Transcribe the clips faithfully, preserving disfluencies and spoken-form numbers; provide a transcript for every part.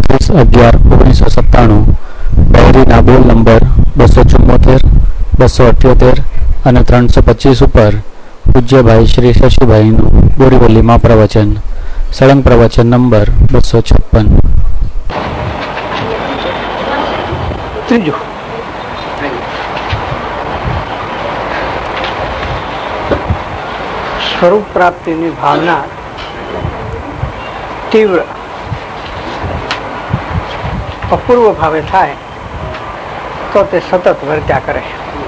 ઓગણત્રીસ અગિયાર ઓગણીસો સત્તાણું ડાયરીના બોલ નંબર બસો ચુમ્મોતેર બસો અઠ્યોતેર અને ત્રણસો પચીસ ઉપર પૂજ્યભાઈ શ્રી શશીભાઈનું બોરીવલીમાં પ્રવચન. સળંગ પ્રવચન નંબર બસો છપ્પન. ત્રીજું, સ્વરૂપ પ્રાપ્તિની ભાવના તીવ્ર અપૂર્વ ભાવે થાય તો તે સતત વર્ત્યા કરે.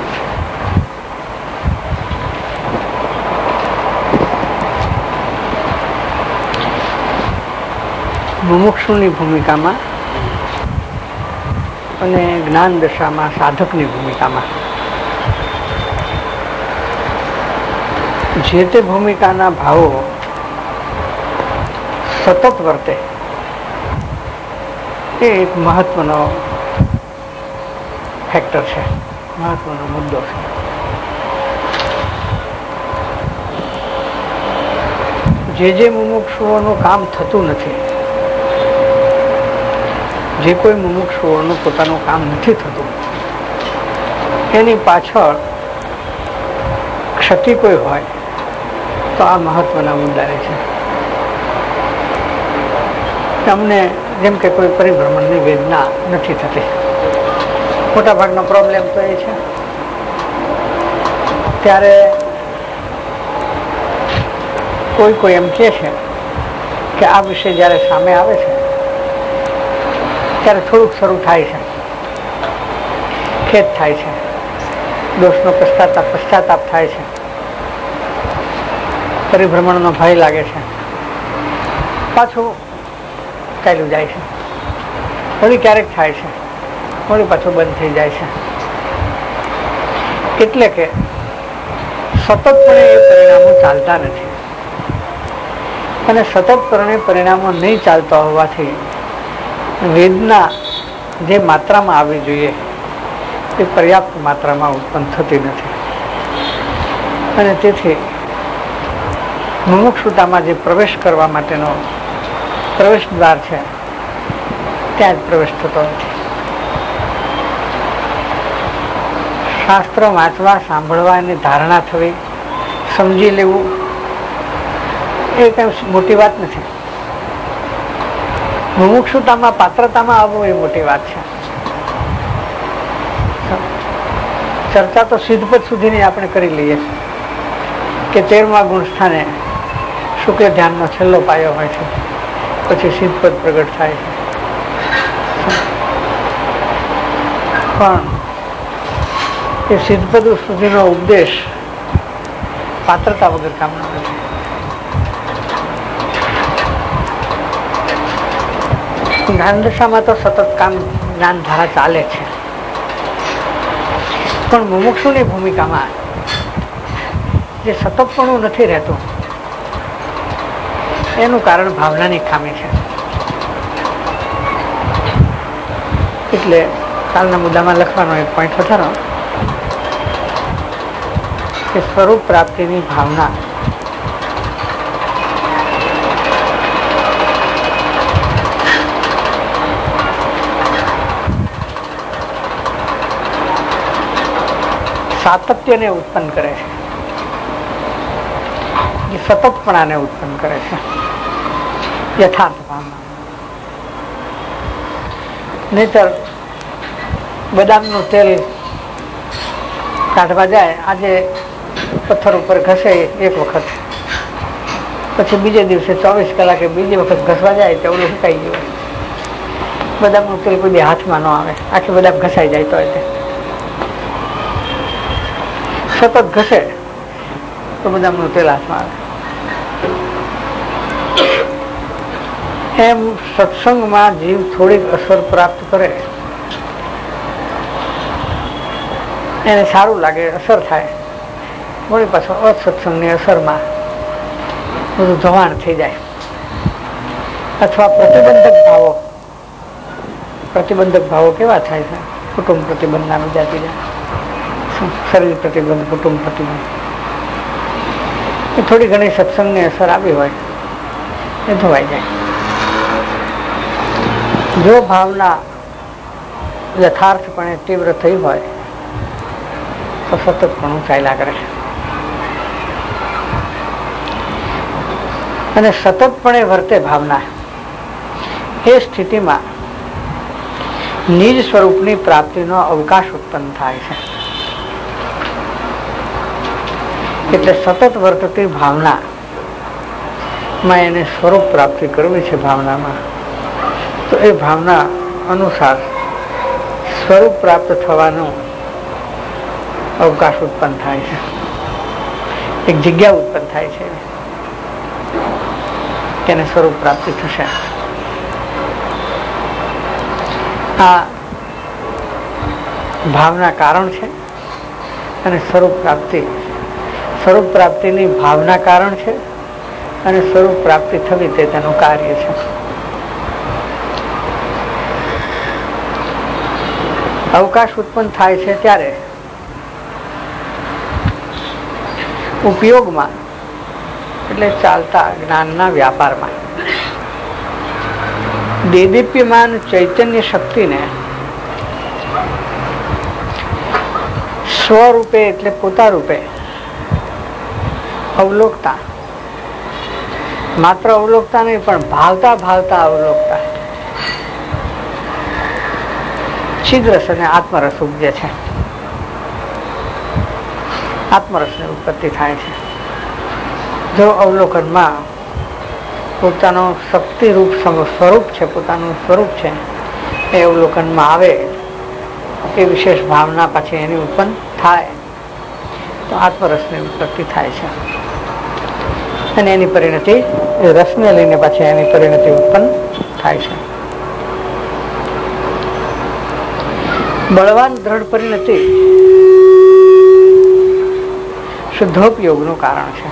મુમુક્ષુની ભૂમિકામાં અને જ્ઞાન દશામાં સાધકની ભૂમિકામાં જે તે ભૂમિકાના ભાવો સતત વર્તે એ એક મહત્વનો ફેક્ટર છે, મહત્વનો મુદ્દો છે. જે જે મુમુક્ષુઓનું કામ થતું નથી, જે કોઈ મુમુક્ષુઓનું પોતાનું કામ નથી થતું, એની પાછળ ક્ષતિ કોઈ હોય તો આ મહત્વના મુદ્દા રહે છે. અમને જેમ કે કોઈ પરિભ્રમણની વેદના નથી થતી, મોટા ભાગનો પ્રોબ્લેમ તો એ છે. ત્યારે કોઈ કોઈ એમ કહે છે કે આ વિષય જ્યારે સામે આવે છે ત્યારે થોડુંક શરૂ થાય છે, ખેદ થાય છે, દોષનો પશ્ચાતાપ પશ્ચાતાપ થાય છે, પરિભ્રમણનો ભય લાગે છે, પાછું ચાલ્યું જાય છે. વળી ક્યારેક થાય છે, વળી પાછું બંધ થઈ જાય છે. એટલે કે સતતપણે એ પરિણામો ચાલતા નથી, અને સતતપણે પરિણામો નહીં ચાલતા હોવાથી વેદના જે માત્રામાં આવવી જોઈએ એ પર્યાપ્ત માત્રામાં ઉત્પન્ન થતી નથી. અને તેથી મુમુક્ષુતામાં જે પ્રવેશ કરવા માટેનો પ્રવેશ દ્વાર છે ત્યાં જ પ્રવેશ થતો નથી. શાસ્ત્ર વાંચવા, સાંભળવા, એની ધારણા થવી, સમજી લેવું એ કઈ મોટી વાત નથી. મુમુક્ષુતામાં પાત્રતામાં આવવું એ મોટી વાત છે. ચર્ચા તો સિદ્ધપદ સુધીની આપણે કરી લઈએ કે તેરમા ગુણ સ્થાને શુક્લ ધ્યાનનો છેલ્લો પાયો હોય છે, પછી સિદ્ધપદ પ્રગટ થાય છે. પણ એ સિદ્ધપદ સુધીનો ઉપદેશ પાત્રતા વગર કામનો નથી. જ્ઞાન દશામાં તો સતત કામ જ્ઞાન ધારા ચાલે છે, પણ મુમુક્ષુની ભૂમિકામાં જે સતતપણું નથી રહેતું એનું કારણ ભાવનાની ખામી છે. એટલે કાલના મુદ્દામાં લખવાનો એક પોઈન્ટ વધારો કે સ્વરૂપ પ્રાપ્તિની ભાવના સાતત્યને ઉત્પન્ન કરે છે, એ સતતપણાને ઉત્પન્ન કરે છે. યથાર્થ ભાવના નહીતર બદામનું તેલ કાઢવા જાય, આજે પથ્થર ઉપર ઘસે એક વખત, પછી બીજે દિવસે ચોવીસ કલાકે બીજી વખત ઘસવા જાય તો ઓલું સુકાઈ ગયું. બદામનું તેલ કોઈ બી હાથમાં ન આવે, આખી બદામ ઘસાઈ જાય તો તે સતત ઘસે તો બદામનું તેલ હાથમાં આવે. એમ સત્સંગમાં જીવ થોડીક અસર પ્રાપ્ત કરે, એને સારું લાગે, અસર થાય, વળી પાછો અસત્સંગની અસરમાં બધું ધોવાણ થઈ જાય. અથવા પ્રતિબંધક ભાવો, પ્રતિબંધક ભાવો કેવા થાય છે? કુટુંબ પ્રતિબંધના બીજા બીજા, શરીર પ્રતિબંધ, કુટુંબ પ્રતિબંધ, એ થોડી ઘણી સત્સંગની અસર આવી હોય એ ધોવાઈ જાય. જો ભાવના યથાર્થપણે તીવ્ર થઈ હોય તો સતતપણું ચાલ્યા કરે છે, અને સતતપણે વર્તે ભાવના. એ સ્થિતિમાં નિજ સ્વરૂપની પ્રાપ્તિનો અવકાશ ઉત્પન્ન થાય છે. એટલે સતત વર્તતી ભાવના માં એને સ્વરૂપ પ્રાપ્તિ કરવી છે. ભાવનામાં તો એ ભાવના અનુસાર સ્વરૂપ પ્રાપ્ત થવાનો અવકાશ ઉત્પન્ન થાય છે, એક જગ્યા ઉત્પન્ન થાય છે કે એને સ્વરૂપ પ્રાપ્તિ થશે. આ ભાવના કારણ છે અને સ્વરૂપ પ્રાપ્તિ સ્વરૂપ પ્રાપ્તિની ભાવના કારણ છે અને સ્વરૂપ પ્રાપ્તિ થવી તે તેનું કાર્ય છે. અવકાશ ઉત્પન્ન થાય છે ત્યારે ઉપયોગમાં એટલે ચાલતા જ્ઞાનના વ્યાપારમાં દેદીપ્યમાન ચૈતન્ય શક્તિને સ્વરૂપે એટલે પોતા રૂપે અવલોકતા, માત્ર અવલોકતા નહીં પણ ભાવતા ભાવતા અવલોકતા ચિદરસ અને આત્મરસ ઉપજે છે. આત્મરસની ઉત્પત્તિ થાય છે. જો અવલોકનમાં પોતાનો શક્તિરૂપ સ્વરૂપ છે, પોતાનું સ્વરૂપ છે, એ અવલોકનમાં આવે એ વિશેષ ભાવના પછી એની ઉત્પન્ન થાય તો આત્મરસની ઉત્પત્તિ થાય છે, અને એની પરિણતિ રસને લઈને પછી એની પરિણતિ ઉત્પન્ન થાય છે. બળવાન દ્રઢ પરિણતિ શુદ્ધોપયોગનું કારણ છે.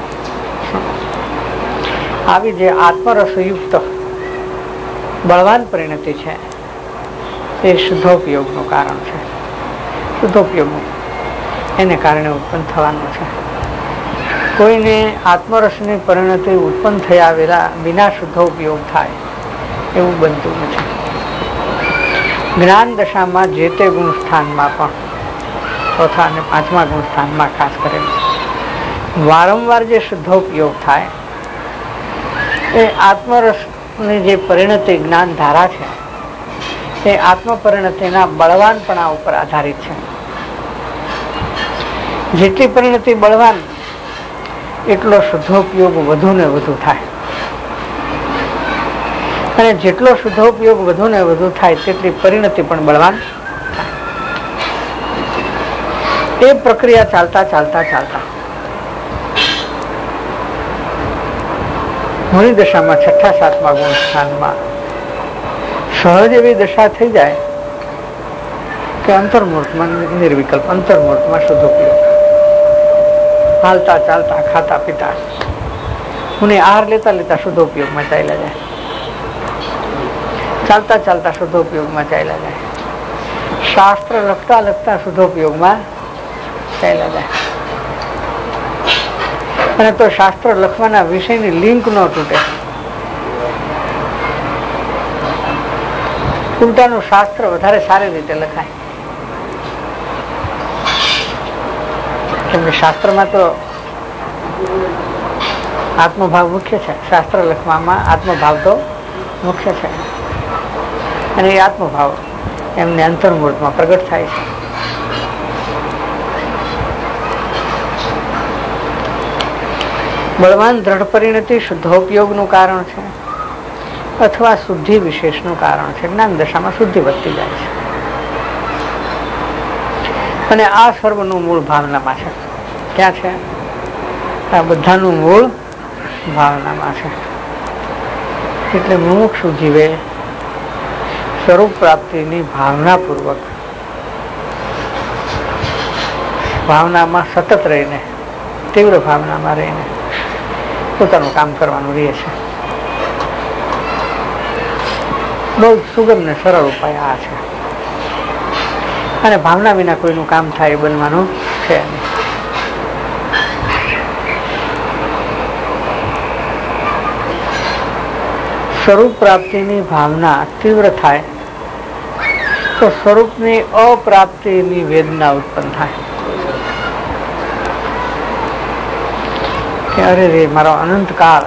આવી જે આત્મરસયુક્ત બળવાન પરિણતિ છે એ શુદ્ધોપયોગનું કારણ છે. શુદ્ધોપયોગ એને કારણે ઉત્પન્ન થવાનું છે. કોઈને આત્મરસની પરિણતિ ઉત્પન્ન થયા વિના શુદ્ધોપયોગ થાય એવું બનતું નથી. જ્ઞાન દશામાં જે તે ગુણ સ્થાનમાં પણ ચોથા અને પાંચમા ગુણ સ્થાનમાં ખાસ કરીને વારંવાર જે શુદ્ધોપયોગ થાય એ આત્મરસની જે પરિણતિ જ્ઞાન ધારા છે એ આત્મ પરિણતિના બળવાનપણા ઉપર આધારિત છે. જેટલી પરિણતિ બળવાન એટલો શુદ્ધોપયોગ વધુ ને વધુ થાય, અને જેટલો શુદ્ધોપયોગ વધુ ને વધુ થાય તેટલી પરિણતિ પણ બળવાન થાય. એ પ્રક્રિયા ચાલતા ચાલતા ચાલતા મુનિ દશામાં છઠ્ઠા સાતમા ગુણ સ્થાનમાં સહજ એવી દશા થઈ જાય કે અંતર્મૂર્તમાં નિર્વિકલ્પ, અંતર્મૂર્તમાં શુદ્ધોપયોગ, હાલતા ચાલતા ખાતા પીતા મુનિ આહાર લેતા લેતા શુદ્ધોપયોગમાં ચાલ્યા જાય, ચાલતા ચાલતા શુદ્ધોપયોગમાં ચાલ્યા જાય, શાસ્ત્ર લખતા લખતા શુદ્ધોપયોગમાં ચાલ્યા જાય. અને તો શાસ્ત્ર લખવાના વિષયની લિંક ન તૂટે. ઉલટાનું શાસ્ત્ર વધારે સારી રીતે લખાય. કેમ કે શાસ્ત્રમાં તો આત્મભાવ મુખ્ય છે. શાસ્ત્ર લખવામાં આત્મભાવ તો મુખ્ય છે, અને એ આત્મભાવ એમને અંતર્મૂર્તમાં પ્રગટ થાય છે. બળવાન દ્રઢ પરિણતિ શુદ્ધોપયોગનું કારણ છે અથવા શુદ્ધિ વિશેષનું કારણ છે. જ્ઞાન દશામાં શુદ્ધિ વધતી જાય છે, અને આ સર્વનું મૂળ ભાવનામાં છે. ક્યાં છે? આ બધાનું મૂળ ભાવનામાં છે. એટલે મુમુક્ષુ જીવે સ્વરૂપ પ્રાપ્તિની ભાવનાપૂર્વક ભાવનામાં સતત રહીને, તીવ્ર ભાવનામાં રહીને પોતાનું કામ કરવાનું રહે છે. બહુ સુગમ ને સરળ ઉપાય આ છે, અને ભાવના વિના કોઈનું કામ થાય એ બનવાનું છે નહીં. સ્વરૂપ પ્રાપ્તિની ભાવના તીવ્ર થાય તો સ્વરૂપની અપ્રાપ્તિની વેદના ઉત્પન્ન થાય કે અરે રે મારો અનંતકાળ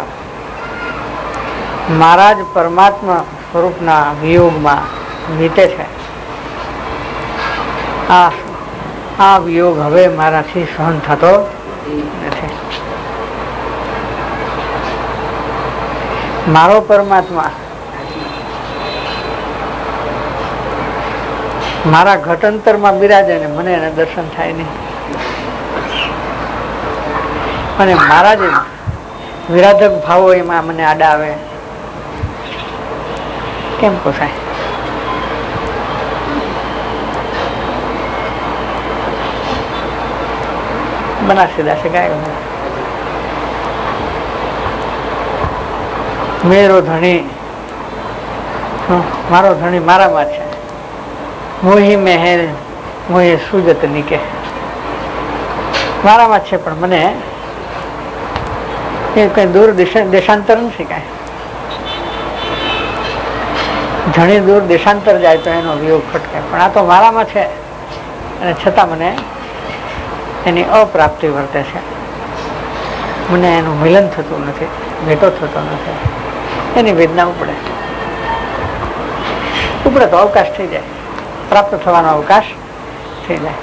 મારા જ પરમાત્મા સ્વરૂપના વિયોગમાં વીતે છે. આ આ વિયોગ હવે મારાથી સહન થતો નથી. મારો પરમાત્મા મારા ઘટાંતરમાં બિરાજે ને મને એને દર્શન થાય નહીં, અને મારા જે વિરાધક ભાવો એમાં મને આડા આવે, કેમ પોસાય? બનાસી ગાય મેરો ધણી મારો ધણી મારામાં છે, મોહી મેહેર મોહી સુજત નીકે, મારામાં છે પણ મને એ કઈ દૂર દેશાંતર નથી. કાંઈ ધણી દૂર દેશાંતર જાય તો એનો વિયોગ ખટકે, પણ આ તો મારામાં છે અને છતાં મને એની અપ્રાપ્તિ વર્તે છે. મને એનું મિલન થતું નથી, ભેટો થતો નથી, એની વેદના ઉપડે. ઉપડે તો અવકાશ થઈ જાય, પ્રાપ્ત થવાનો અવકાશ થઈ જાય.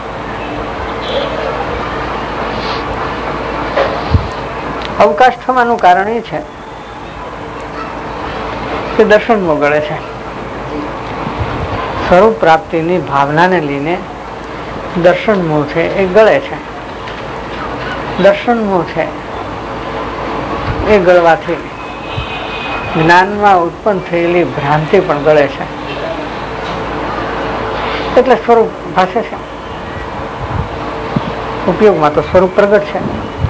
અવકાશ થવાનું કારણ એ છે કે દર્શન મોગળે છે. સ્વરૂપ પ્રાપ્તિની ભાવનાને લઈને દર્શન મોહ છે એ ગળે છે. દર્શન મોહ છે એ ગળવાથી જ્ઞાનમાં ઉત્પન્ન થયેલી ભ્રાંતિ પણ ગળે છે, એટલે સ્વરૂપ ભાષે છે. ઉપયોગમાં તો સ્વરૂપ પ્રગટ છે.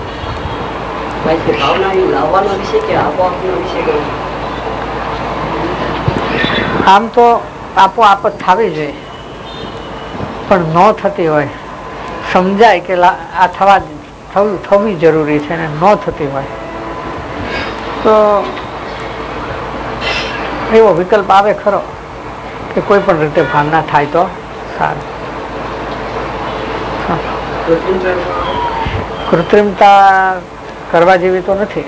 આમ તો આપોઆપ જ થવી જોઈએ, પણ ન થતી હોય, સમજાય કે આ થવા થવું થવી જરૂરી છે ને ન થતી હોય તો એવો વિકલ્પ આવે ખરો કે કોઈ પણ રીતે ભાવના થાય તો સારું. કૃત્રિમતા કરવા જેવી તો નથી,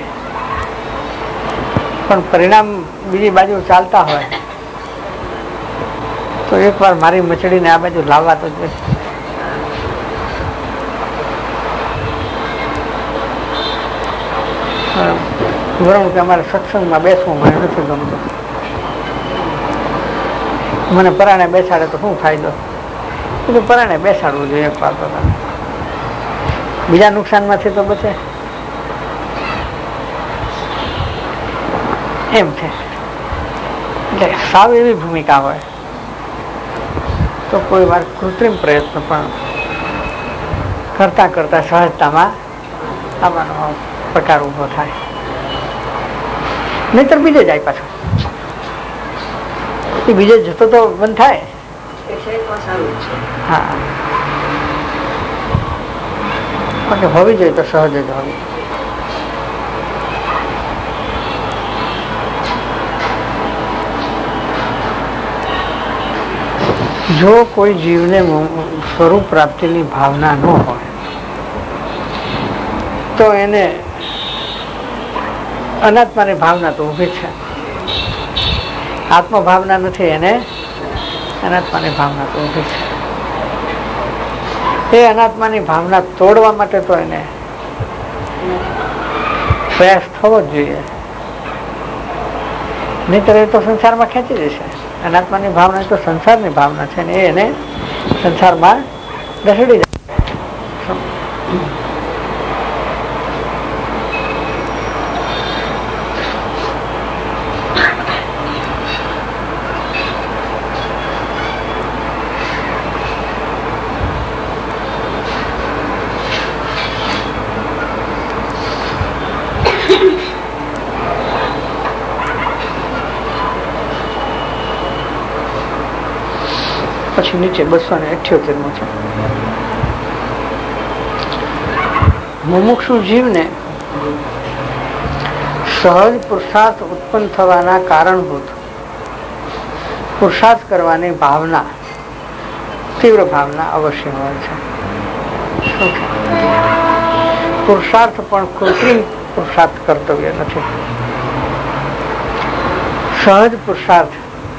પણ પરિણામ બીજી બાજુ ચાલતા હોય તો એક વાર મારી મચડીને આ બાજુ લાવવા તો જોઈએ. વરણ કે અમારે સત્સંગમાં બેસવું મને નથી ગમતું, મને પરાણે બેસાડે તો શું ફાયદો? એટલે પરાણે બેસાડવું જોઈએ એક વાર તો, બીજા નુકસાનમાંથી તો બચે એમ છે. એટલે સાવ એવી ભૂમિકા હોય તો કોઈ વાર કૃત્રિમ પ્રયત્ન પણ કરતા કરતા સહજતામાં આવવાનો પ્રકાર ઉભો થાય, નહીતર બીજે જાય પાછો. એ બીજે જતો તો બંધ થાય. હા, પણ હોવી જોઈએ તો સહજ જ હોવી. જો કોઈ જીવને સ્વરૂપ પ્રાપ્તિની ભાવના ન હોય તો એને અનાત્માની ભાવના તો ઊભી છે. આત્મભાવના નથી, એને અનાત્માની ભાવના તો ઊભી છે. એ અનાત્માની ભાવના તોડવા માટે તો એને પ્રયાસ થવો જ જોઈએ, નહીતર એ તો સંસારમાં ખેંચી જશે. અનાત્માની ભાવના તો સંસારની ભાવના છે ને એને સંસારમાં દસડી જાય. પછી નીચે બસો ને અઠ્યોતેર નું છે. મુમુક્ષુ જીવને સહજ પુરુષાર્થ ઉત્પન્ન થવાના કારણભૂત પુરુષાર્થ કરવાની ભાવના, તીવ્ર ભાવના અવશ્ય હોય છે. પુરુષાર્થ પણ કૃત્રિમ પુરુષાર્થ કર્તવ્ય નથી. સહજ પુરુષાર્થ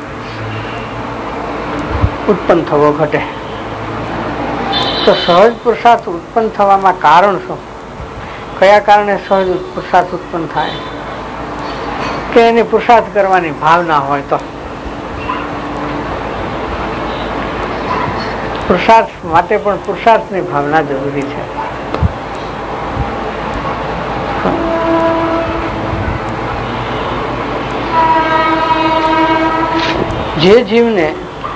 ઉત્પન્ન થવો ઘટે. તો સહજ પુરુષાર્થ ઉત્પન્ન થવામાં કારણ શું? કયા કારણે સહજ પુરુષાર્થ ઉત્પન્ન થાય? કે એને પુરુષાર્થ કરવાની ભાવના હોય તો. પુરુષાર્થ માટે પણ પુરુષાર્થની ભાવના જરૂરી છે. જે જીવને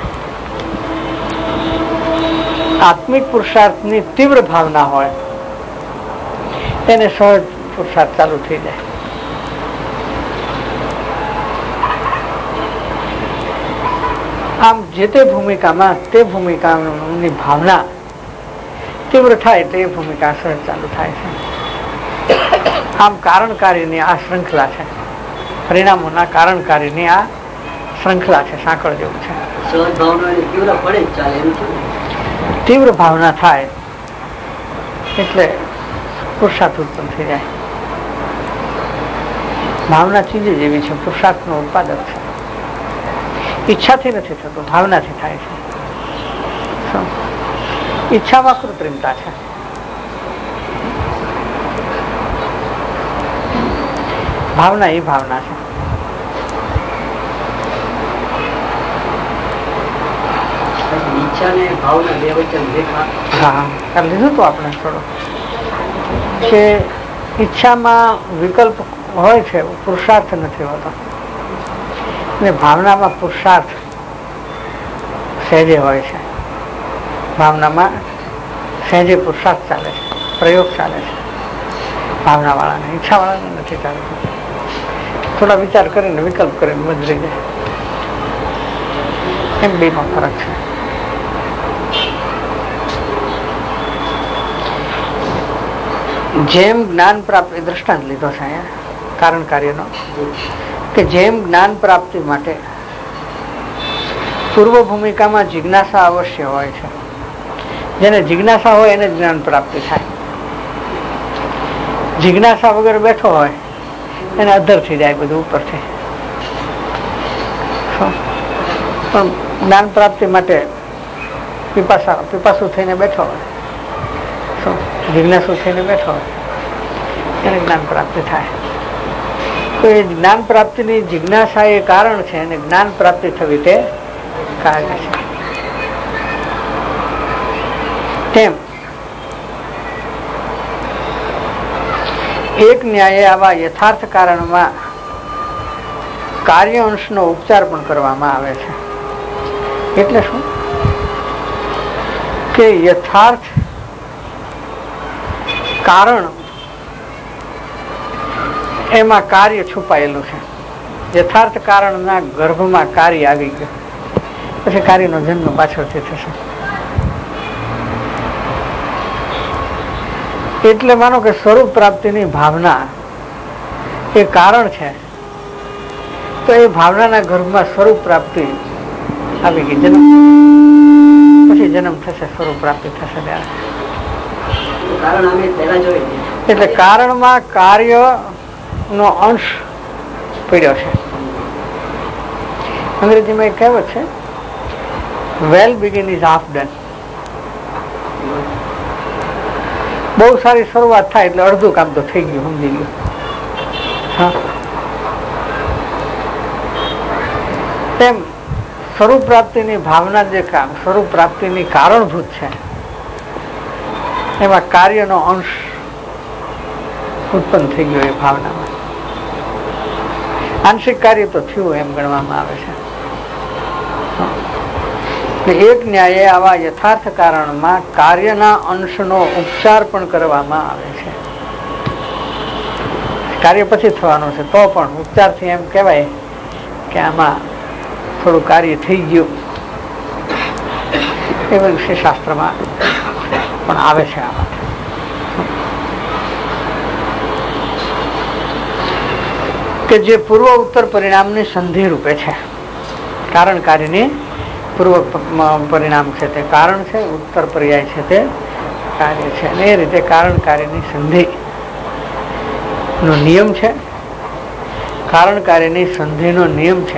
આત્મિક પુરુષાર્થની તીવ્ર ભાવના હોય એને સહજ પુરુષાર્થ ચાલુ થઈ જાય. આમ જે તે ભૂમિકામાં તે ભૂમિકાની ભાવના તીવ્ર થાય એટલે એ ભૂમિકા સહજ ચાલુ થાય છે. આમ કારણકારીની આ શ્રૃંખલા છે, પરિણામોના કારણકારીની આ શ્રૃંખલા છે, સાંકળ જેવું છે. તીવ્ર ભાવના થાય એટલે પુરુષાર્થ ઉત્પન્ન થઈ જાય. ભાવના ચીજ જેવી છે, પુરુષાર્થ નું ઉત્પાદક છે. ઈચ્છાથી નથી થતું, ભાવનાથી થાય છે. ઈચ્છામાં કૃત્રિમતા છે. ભાવના એ ભાવના છે. હા, લીધું તો આપણે થોડો કે ઈચ્છામાં વિકલ્પ હોય છે, પુરુષાર્થ નથી હોતો. અને ભાવનામાં પુરુષાર્થ સહેજે હોય છે. ભાવનામાં સહેજે પુરુષાર્થ ચાલે છે, પ્રયોગ ચાલે છે ભાવના વાળાને. ઈચ્છા વાળાને નથી ચાલતું. થોડા વિચાર કરીને વિકલ્પ કરીને બદલી જાય. એમ બેમાં ફરક છે. જેમ જ્ઞાન પ્રાપ્તિ, દ્રષ્ટાંત લીધો છે અહીંયા કારણ કાર્યનો, કે જેમ જ્ઞાન પ્રાપ્તિ માટે પૂર્વ ભૂમિકામાં જિજ્ઞાસા અવશ્ય હોય છે. જેને જિજ્ઞાસા હોય એને જ્ઞાન પ્રાપ્તિ થાય. જિજ્ઞાસા વગર બેઠો હોય એને અધર થઈ જાય બધું ઉપરથી. પણ જ્ઞાન પ્રાપ્તિ માટે પીપાસા પીપાસુ થઈને બેઠો હોય, જિજ્ઞાસુ થઈને બેઠો હોય એને જ્ઞાન પ્રાપ્તિ થાય. તો એ જ્ઞાન પ્રાપ્તિની જિજ્ઞાસા એ કારણ છે અને જ્ઞાન પ્રાપ્તિ થવી તે કાર્ય છે. તેમ એક ન્યાયે આવા યથાર્થ કારણમાં કાર્ય અંશનો ઉપચાર પણ કરવામાં આવે છે. એટલે શું? કે યથાર્થ કારણ એમાં કાર્ય છુપાયેલું છે. યથાર્થ કારણના ગર્ભમાં કાર્ય આવી ગયું, પછી કાર્યનો જન્મ પાછળથી થશે. એટલે માનો કે સ્વરૂપ પ્રાપ્તિની ભાવના એ કારણ છે, તો એ ભાવનાના ગર્ભમાં સ્વરૂપ પ્રાપ્તિ આવી ગઈ. જન્મ પછી જન્મ થશે, સ્વરૂપ પ્રાપ્તિ થશે ત્યારે. એટલે કારણમાં કાર્ય નો અંશ પડ્યો છે. અંગ્રેજીમાં એક કહેવત છે, well begin is half done. બહુ સારી શરૂઆત થાય એટલે અડધું કામ તો થઈ ગયું, સમજી ગયું. હા, તેમ સ્વરૂપ પ્રાપ્તિની ભાવના જે કામ સ્વરૂપ પ્રાપ્તિની કારણભૂત છે એમાં કાર્યનો અંશ ઉત્પન્ન થઈ ગયો. એ ભાવનામાં આંશિક કાર્ય તો થયું એમ ગણવામાં આવે છે. એક ન્યાયે આવા યથાર્થ કારણમાં કાર્યના અંશનો ઉપચાર પણ કરવામાં આવે છે. કાર્ય પછી થવાનું છે તો પણ ઉપચારથી એમ કહેવાય કે આમાં થોડું કાર્ય થઈ ગયું. એવા વિશે શાસ્ત્રમાં પણ આવે છે. આમાં કે જે પૂર્વ ઉત્તર પરિણામની સંધિ રૂપે છે. કારણકારીની પૂર્વ પરિણામ છે તે કારણ છે, ઉત્તર પર્યાય છે તે કાર્ય છે. અને એ રીતે કારણકારીની સંધિ નો નિયમ છે. કારણકારીની સંધિનો નિયમ છે.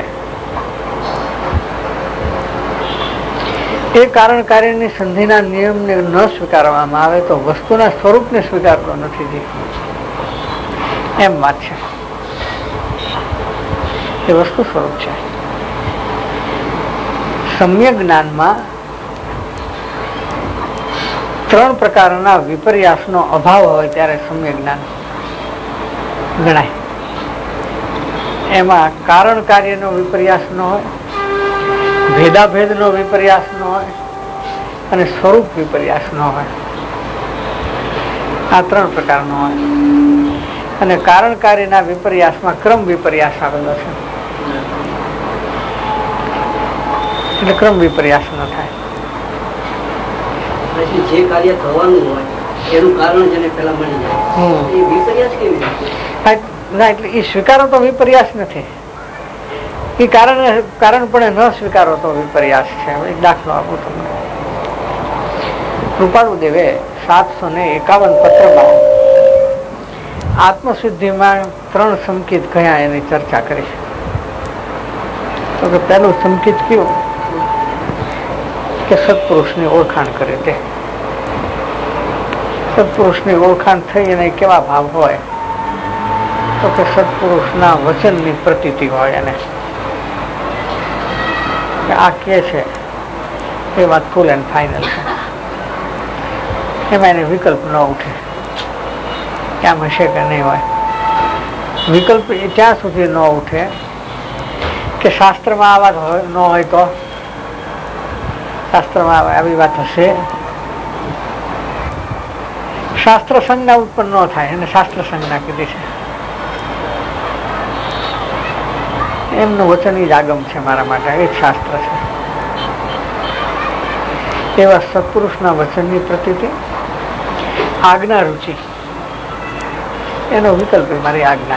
એ કારણકારીની સંધિના નિયમને ન સ્વીકારવામાં આવે તો વસ્તુના સ્વરૂપને સ્વીકારતો નથી. એમ વાત છે. એ વસ્તુ સ્વરૂપ છે. સમ્યક જ્ઞાનમાં ત્રણ પ્રકારના વિપર્યાસનો અભાવ હોય ત્યારે સમ્યક જ્ઞાન ગણાય. એમાં કારણ કાર્યનો વિપર્યાસ ન હોય, ભેદાભેદનો વિપર્યાસ ન હોય અને સ્વરૂપ વિપર્યાસ ન હોય. આ ત્રણ પ્રકારનો હોય. અને કારણ કાર્યના વિપર્યાસમાં ક્રમ વિપર્યાસ આવેલો છે, એટલે ક્રમ વિપર્યાસ ન થાય. જે કાર્ય થવાનું હોય એનું કારણ જેને પહેલા મળી જાય એ વિપર્યાસ કેવી રીતે? ના, એટલે એ સ્વીકારો તો વિપર્યાસ નથી. એ કારણ કારણ પણ ન સ્વીકારો તો વિપર્યાસ છે. એક દાખલો આપું તમને. કૃપાળુ દેવે સાતસો ને એકાવન પત્રમાં આત્મસિદ્ધિમાં ત્રણ સંકેત કયા એની ચર્ચા કરી છે. તો કે પહેલું સંકેત કયું કે સત્પુરુષની ઓળખાણ કરે તે. સત્પુરુષની ઓળખાણ થઈ અને કેવા ભાવ હોય તો કે સત્પુરુષના વચનની પ્રતીતિ હોય. એને આ કે છે એ વાત ફૂલ એન્ડ ફાઇનલ છે. એમાં એને વિકલ્પ ન ઉઠે કે આમ હશે કે નહીં હોય. વિકલ્પ ત્યાં સુધી ન ઉઠે કે શાસ્ત્રમાં આ વાત ન હોય તો શાસ્ત્રમાં આવી વાત હશે. શાસ્ત્ર સંજ્ઞા ઉત્પન્ન ન થાય એને શાસ્ત્ર સંજ્ઞા કીધી છે. એમનું વચન જ આગમ છે મારા માટે, એ જ શાસ્ત્ર છે. એવા સત્પુરુષના વચનની પ્રતીતિ, આજ્ઞા રુચિ, એનો વિકલ્પ મારી આજ્ઞા.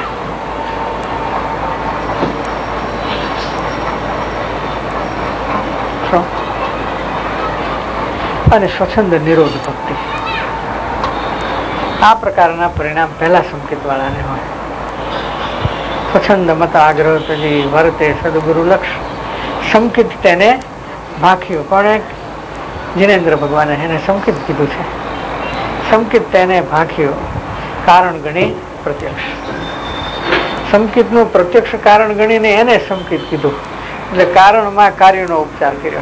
અને સ્વચ્છંદ નિરોધ ભક્તિ. આ પ્રકારના પરિણામ પહેલા સંકેત વાળાને હોય. સ્વચ્છંદ મત આગ્રહ તજી વર્તે સદગુરુ લક્ષ. સંકેત તેને ભાખ્યું. કોણે? જીનેન્દ્ર ભગવાને એને સંકેત કીધું છે. સંકેત તેને ભાખ્યું કારણ ગણી પ્રત્યક્ષ. સંકેતનું પ્રત્યક્ષ કારણ ગણીને એને સંકેત કીધું, એટલે કારણમાં કાર્યનો ઉપચાર કર્યો.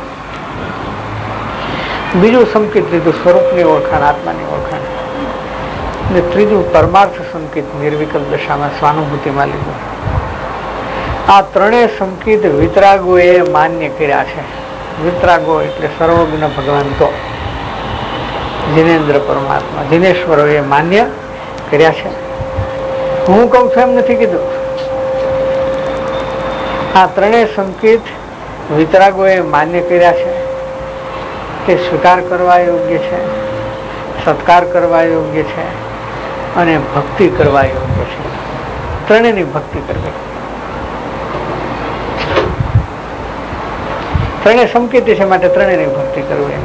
બીજું સંકેત લીધું સ્વરૂપની ઓળખાણ, આત્માની ઓળખાણ. અને ત્રીજું પરમાર્થ સંકેત નિર્વિકલ્પ દશામાં સ્વાનુભૂતિમાં લીધું. આ ત્રણેય સંકેત વિતરાગોએ માન્ય કર્યા છે. વિતરાગો એટલે સર્વજ્ઞ ભગવાન તો જીનેન્દ્ર પરમાત્મા જીનેશ્વરોએ માન્ય કર્યા છે. હું કહું છું એમ નથી કીધું. આ ત્રણેય સંકેત વિતરાગોએ માન્ય કર્યા છે. તે સ્વીકાર કરવા યોગ્ય છે, સત્કાર કરવા યોગ્ય છે અને ભક્તિ કરવા યોગ્ય છે. ત્રણેયની ભક્તિ કરવી. ત્રણેય સંકેતી છે માટે ત્રણેયની ભક્તિ કરવી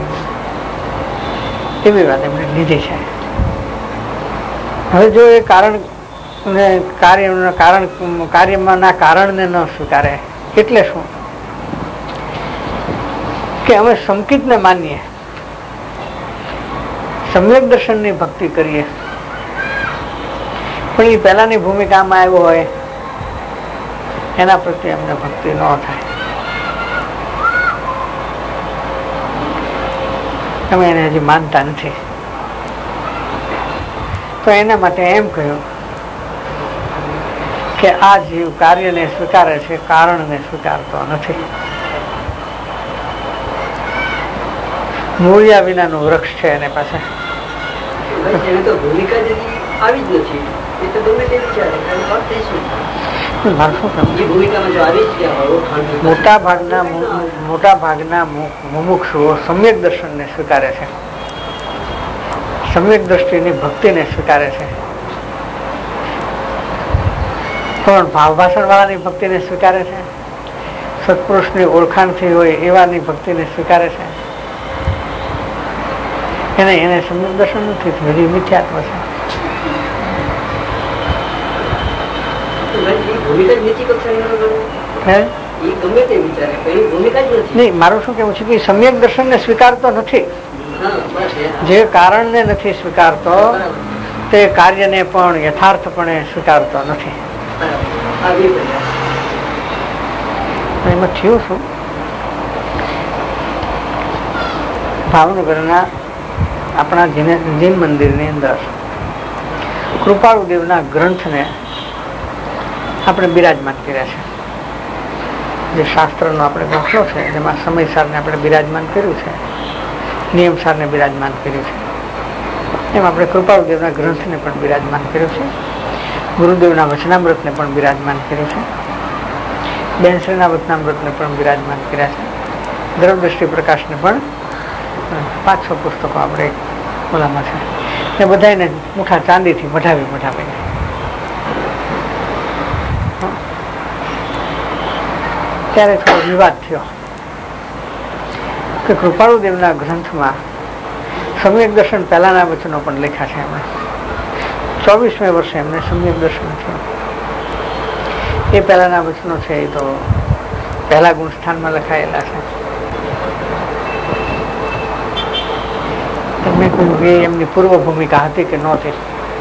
એવી વાત એમણે લીધી છે. હવે જો એ કારણ ને કાર્ય કારણ કાર્યમાં ના કારણને ન સ્વીકારે એટલે શું કે અમે સંકેતને માનીએ, સમ્યક દર્શનની ભક્તિ કરીએ, પણ એ પહેલાની ભૂમિકામાં આવ્યો હોય એના પ્રત્યે અમને ભક્તિ ન થાય. અમે એને હજી માનતા નથી. તો એના માટે એમ કહ્યું કે આ જીવ કાર્યને સ્વીકારે છે, કારણને સ્વીકારતો નથી. મૂળિયા વિનાનું વૃક્ષ છે એને પાસે. મોટા ભાગના મોટા ભાગના મુમુક્ષુઓ સમ્યક દર્શનને સ્વીકારે છે, સમ્યક દ્રષ્ટિની ભક્તિને સ્વીકારે છે. પણ ભાવભાષણ વાળાની ભક્તિને સ્વીકારે છે, સત્પુરુષની ઓળખાણ થઈ હોય એવાની ભક્તિને સ્વીકારે છે. એને એને સમ્યક દર્શન નથી થયું, હજી મિથ્યાત્વ છે. નહીં, મારું શું કેવું છે કે સમ્યક દર્શન ને સ્વીકારતો નથી. જે કારણને નથી સ્વીકારતો તે કાર્યને પણ યથાર્થપણે સ્વીકારતો નથી. એમાં થયું શું, ભાવનગરના આપણા જૈન મંદિરની અંદર કૃપાળુદેવના ગ્રંથને આપણે બિરાજમાન કર્યા છે. જે શાસ્ત્રનો આપણે દાખલો છે જેમાં સમયસારને આપણે બિરાજમાન કર્યું છે, નિયમસારને બિરાજમાન કર્યું છે, એમ આપણે કૃપાળુદેવના ગ્રંથને પણ બિરાજમાન કર્યું છે. ગુરુદેવના વચનામૃતને પણ બિરાજમાન કર્યું છે. બેનશ્રીના વચનામૃતને પણ બિરાજમાન કર્યા છે. દ્રવદ્રષ્ટિ પ્રકાશને પણ પાંચ છ પુસ્તકો આપણે ઓલામાં છે. એ બધાને મુઠા ચાંદીથી મઢાવી મઢાવી ત્યારે થોડો વિવાદ થયો કે કૃપાળુદેવના ગ્રંથમાં સમ્યક દર્શન પહેલાના વચનો પણ લખ્યા છે. એમણે ચોવીસમે વર્ષે એમને સમ્યક દર્શન થયું. એ પહેલાના વચનો છે એ તો પહેલા ગુણસ્થાનમાં લખાયેલા છે. તમે કહ્યું કે એમની પૂર્વ ભૂમિકા હતી કે નહોતી.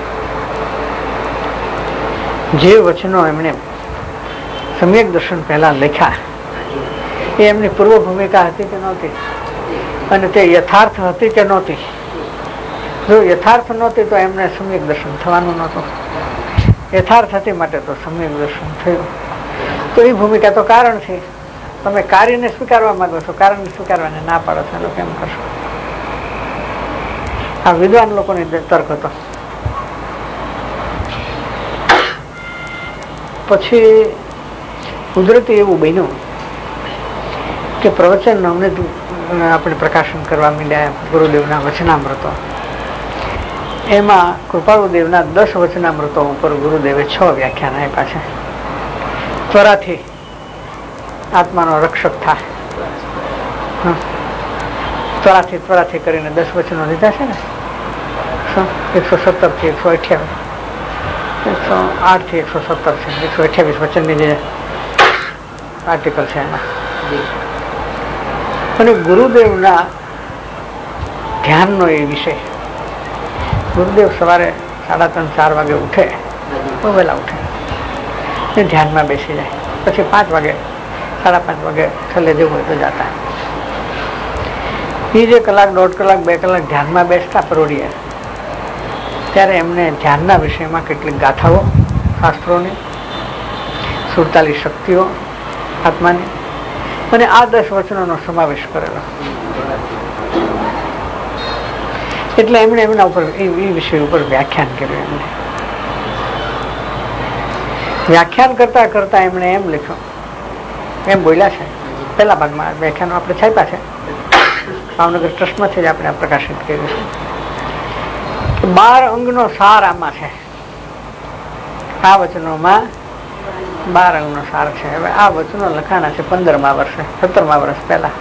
જે વચનો એમણે સમ્યક દર્શન પહેલા લખ્યા એ એમની પૂર્વ ભૂમિકા હતી કે નહોતી, અને તે યથાર્થ હતી કે નહોતી. જો યથાર્થ નહોતી તો એમને સમ્યક દર્શન થવાનું નહોતું. યથાર્થ હતી માટે તો સમ્યક દર્શન થયું. તો એ ભૂમિકા તો કારણ છે. તમે કાર્યને સ્વીકારવા માંગો છો, કારણને સ્વીકારવાને ના પાડો છો, તો કેમ કરશો? આ વિદ્વાન લોકોની તર્ક હતો. પછી કુદરતી એવું બન્યું કે પ્રવચન અમને આપણે પ્રકાશન કરવા માંડ્યા ગુરુદેવના વચનામૃતો. એમાં કૃપાળુદેવના દસ વચનામૃતો ઉપર ગુરુદેવે છ વ્યાખ્યાન આપ્યા છે. ત્વરાથી આત્માનો રક્ષક થાય, ત્વરાથી ત્વરાથી કરીને દસ વચનો લીધા છે ને. એકસો સત્તર થી એકસો અઠ્યાવીસ એકસો આઠ થી એકસો સત્તર છે. એકસો અઠ્યાવીસ વચનની જે આર્ટિકલ છે એમાં. અને ગુરુદેવના ધ્યાનનો એ વિષય. ગુરુદેવ સવારે સાડા ત્રણ ચાર વાગે ઉઠે, બહુ વહેલા ઉઠે, એ ધ્યાનમાં બેસી જાય. પછી પાંચ વાગે સાડા પાંચ વાગે છેલ્લે જવું હોય તો જતા. એ જે કલાક દોઢ કલાક બે કલાક ધ્યાનમાં બેસતા પરોડીએ, ત્યારે એમને ધ્યાનના વિષયમાં કેટલીક ગાથાઓ શાસ્ત્રોની, સુડતાલીસ શક્તિઓ આત્માની, અને આ દસ વચનોનો સમાવેશ કરેલો. એટલે એમણે એમના ઉપર એ વિષય ઉપર વ્યાખ્યાન કર્યું. એમને વ્યાખ્યાન કરતા કરતા એમણે એમ લખ્યું, એમ બોલ્યા છે પહેલા ભાગમાં. વ્યાખ્યાનો આપણે છાપ્યા છે, ભાવનગર ટ્રસ્ટમાંથી જ આપણે પ્રકાશિત કર્યું છે. બાર અંગનો સાર આમાં છે. આ વચનોમાં બાર અંગનો સાર છે. હવે આ વચનો લખાણા છે પંદરમા વર્ષે, સત્તરમા વર્ષ પહેલા.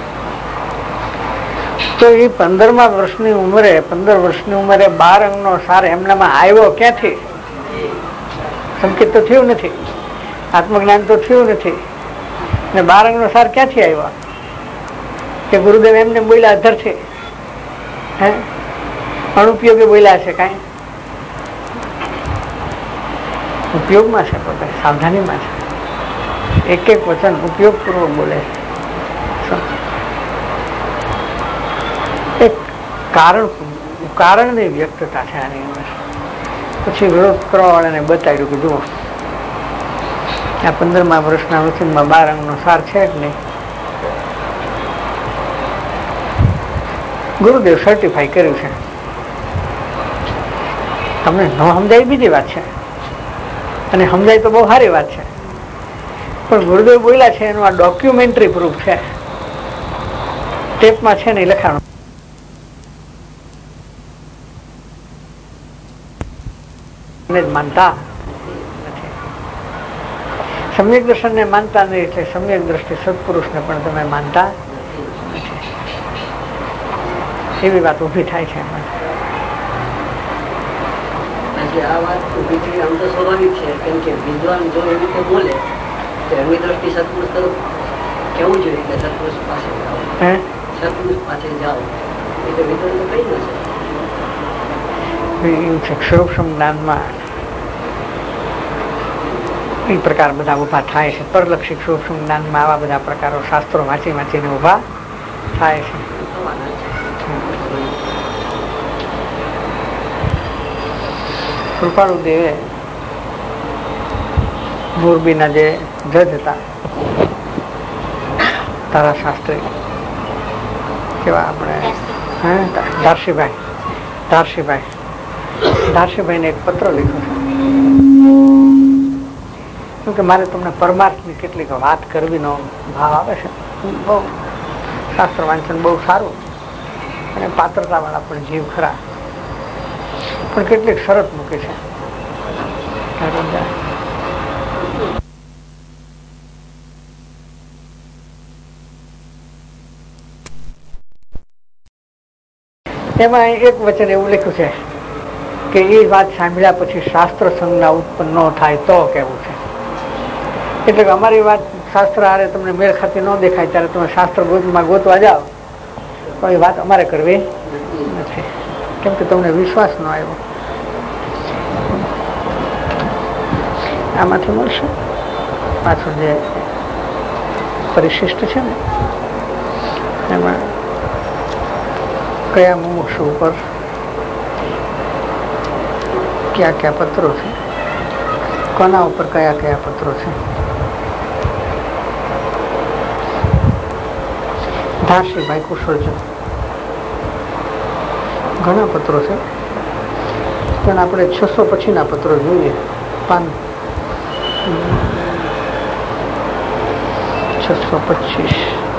તો એ પંદરમા વર્ષની ઉંમરે પંદર વર્ષની ઉંમરે બાર અંગનો સાર એમનામાં આવ્યો ક્યાંથી? સંકેત તો થયું નથી, આત્મજ્ઞાન તો થયું નથી, ને બાર અંગનો સાર ક્યાંથી આવ્યો? કે ગુરુદેવ એમને બોલ્યા અધરથી, હે અનુપયોગી બોલ્યા છે? કાંઈ ઉપયોગમાં છે, પોતે સાવધાનીમાં છે. એક એક વચન ઉપયોગપૂર્વક બોલે છે. એક કારણ કારણની વ્યક્તતા છે આની અંદર. પછી વિરોધ કરવા વાળાને બતાવ્યું કે જુઓ આ પંદરમા વર્ષના વચનમાં બાર અંગનો સાર છે જ નહીં. ગુરુદેવ સર્ટિફાઈ કર્યું છે. તમને ન સમજાય બીજી વાત છે, અને સમજાય તો બહુ સારી વાત છે, પણ ગુરુદેવ બોલ્યા છે એનું આ ડોક્યુમેન્ટરી પ્રૂફ છે. ટેપમાં છે ને લખાણું. માનતા નથી. સમ્યક દર્શન ને માનતા નહીં એટલે સમ્યક દ્રષ્ટિ સત્પુરુષને પણ તમે માનતા નથી, એવી વાત ઉભી થાય છે. આ વાત ઉભી થઈ આમ તો સ્વાભાવિક છે, કેમ કે વિદ્વાન જો એવી રીતે બોલે તો એમની દ્રષ્ટિ સત્પુરુષ તરફ કેવું જોઈએ કે સત્પુરુષ પાસે જાઓ, સત્પુરુષ પાસે જાઓ, એટલે વિદ્વાન તો કઈ ન છે. એવું છે સૂક્ષ્મ જ્ઞાનમાં એ પ્રકાર બધા ઉભા થાય છે. પરલક્ષિક સૂક્ષ્મ જ્ઞાનમાં આવા બધા પ્રકારો શાસ્ત્રો વાંચી વાંચીને ઉભા થાય છે. કૃપાળુ દેવે મોરબીના જે જજ હતા તારા શાસ્ત્રી કેવા આપણે ધારશીભાઈ ધારશીભાઈ ધારશીભાઈને એક પત્ર લખ્યો છે કે મારે તમને પરમાર્થની કેટલીક વાત કરવીનો ભાવ આવે છે. બહુ શાસ્ત્ર વાંચન બહુ સારું અને પાત્રતા વાળા પણ જીવ ખરા, પણ કેટલીક શરત મૂકી છે. એમાં એક વચન એવું લખ્યું છે કે એ વાત સાંભળ્યા પછી શાસ્ત્ર સંજ્ઞા ઉત્પન્ન ન થાય તો કેવું છે. એટલે કે અમારી વાત શાસ્ત્ર હારે તમને મેળ ખાતી ન દેખાય ત્યારે તમે શાસ્ત્ર ગોતમાં ગોતવા જાઓ તો એ વાત અમારે કરવી નથી, કેમ કે તમને વિશ્વાસ ન આવ્યો. આમાંથી મળશે પાછું જે પરિશિષ્ટ છે ને એમાં કયા મુમુક્ષુ ઉપર કયા કયા પત્રો છે, કોના ઉપર કયા કયા પત્રો છે. ધારશીભાઈ કુશળજો ઘણા પત્રો છે, પણ આપણે છસો પછીના પત્રો જોઈએ. પાન છસો પચીસ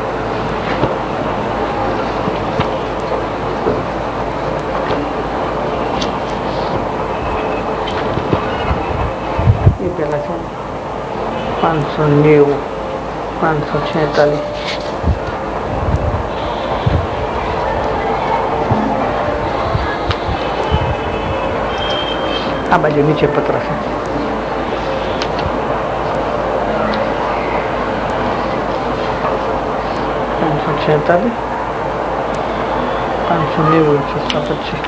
એ પેલા છે પાંચસો નેવું પાંચસો છેતાલીસ આ બાજુ નીચે પત્ર છે. પાંચસો છેતાલીસ પાંચસો નેવું છસો પચીસ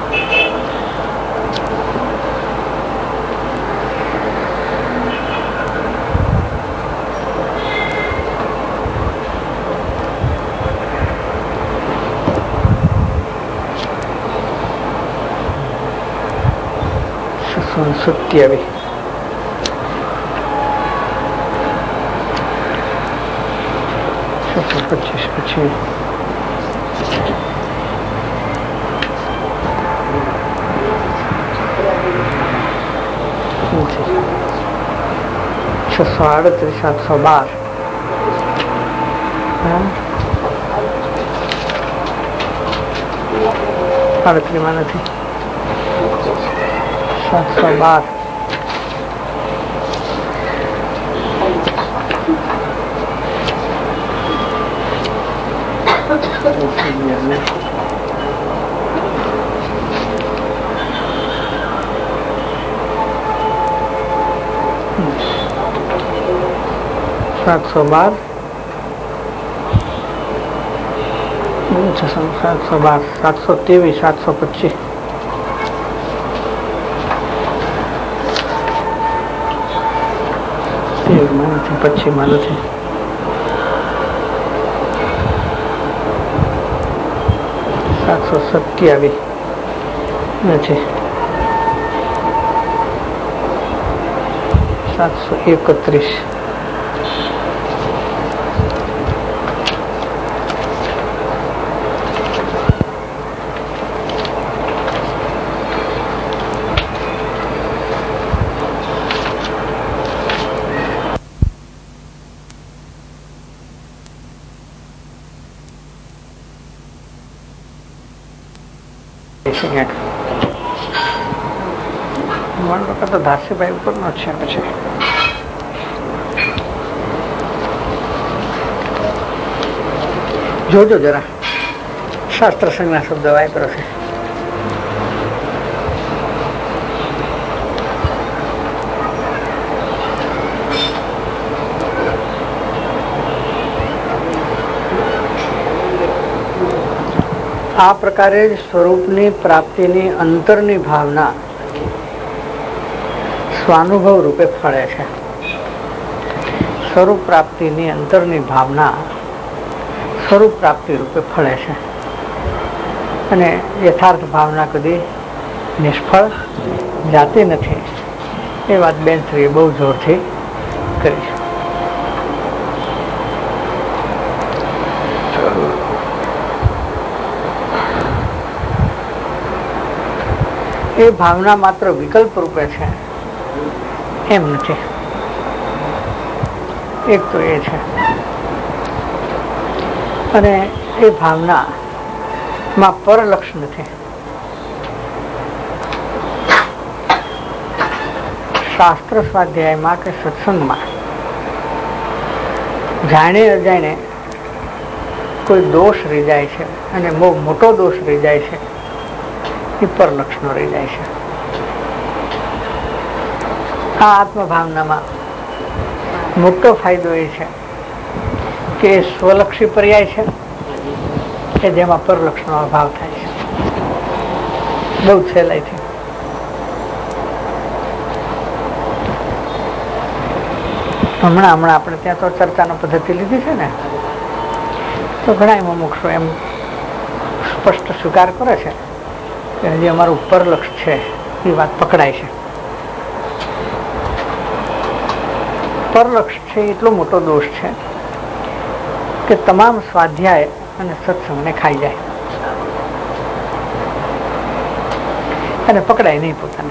સત્યાવીસ છસો પચીસ પછી છસો આડત્રીસ સાતસો બાર આડત્રીસ માં નથી સાતસો બાર સાતસો બાર સાતસો બાર સાતસો ત્રેવીસ સાતસો પચીસ પછી માં નથી સાતસો સત્યાવીસ નથી સાતસો એકત્રીસ તો ધારસીભાઈ ઉપર નો છે. પછી જોજો જરા, શાસ્ત્ર સંજ્ઞા શબ્દ વાપરો છે. આ પ્રકારે જ સ્વરૂપની પ્રાપ્તિની અંતરની ભાવના સ્વાનુભવ રૂપે ફળે છે. સ્વરૂપ પ્રાપ્તિની અંતરની ભાવના સ્વરૂપ પ્રાપ્તિ રૂપે ફળે છે અને યથાર્થ ભાવના કદી નિષ્ફળ જાતી નથી. એ વાત બેન શ્રીએ બહુ જોરથી કરી છે. એ ભાવના માત્ર વિકલ્પ રૂપે છે એમ નથી. એક તો એ છે. અને એ ભાવના માં પરલક્ષ નથી. શાસ્ત્ર સ્વાધ્યાયમાં કે સત્સંગમાં જાણે અજાણે કોઈ દોષ રહી જાય છે અને બહુ મોટો દોષ રહી જાય છે, એ પરલક્ષનો રહી જાય છે. આ આત્મભાવનામાં મોટો ફાયદો એ છે કે સ્વલક્ષી પર્યાય છે કે જેમાં પરલક્ષનો અભાવ થાય છે બહુ સહેલાઈથી. હમણાં હમણાં આપણે ત્યાં તો ચર્ચાનો પદ્ધતિ લીધી છે ને, તો ઘણા એમાં મુક્ષો એમ સ્પષ્ટ સ્વીકાર કરે છે કે હજી અમારું પરલક્ષ છે, એ વાત પકડાય છે. પરલક્ષ છે એટલો મોટો દોષ છે કે તમામ સ્વાધ્યાય અને સત્સંગને ખાઈ જાય અને પકડાય નહીં પોતાને.